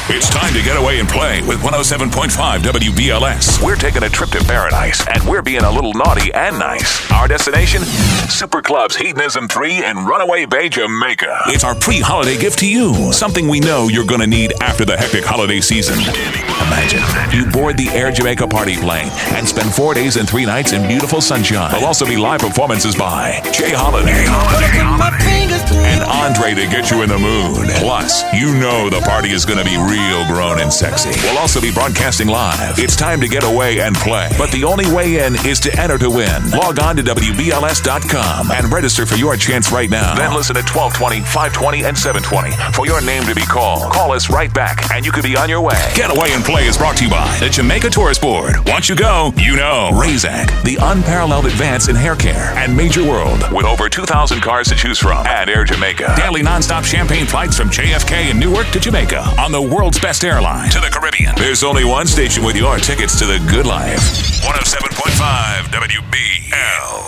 It's time to get away and play with 107.5 WBLS. We're taking a trip to paradise, and we're being a little naughty and nice. Our destination? Super Club's Hedonism 3 in Runaway Bay, Jamaica. It's our pre-holiday gift to you. Something we know you're going to need after the hectic holiday season. Imagine you board the Air Jamaica party plane and spend 4 days and 3 nights in beautiful sunshine. There'll also be live performances by Jay Holiday and Andre to get you in the mood. Plus, you know the party is going to be real grown and sexy. We'll also be broadcasting live. It's time to get away and play. But the only way in is to enter to win. Log on to WBLS.com and register for your chance right now. Then listen at 1220, 520, and 720 for your name to be called. Call us right back and you could be on your way. Get Away and Play is brought to you by the Jamaica Tourist Board. Once you go, you know. Razak, the unparalleled advance in hair care. And Major World, with over 2,000 cars to choose from. And Air Jamaica. Daily nonstop champagne flights from JFK in Newark to Jamaica on the world's best airline to the Caribbean. There's only one station with your tickets to the good life. 107.5 WBL.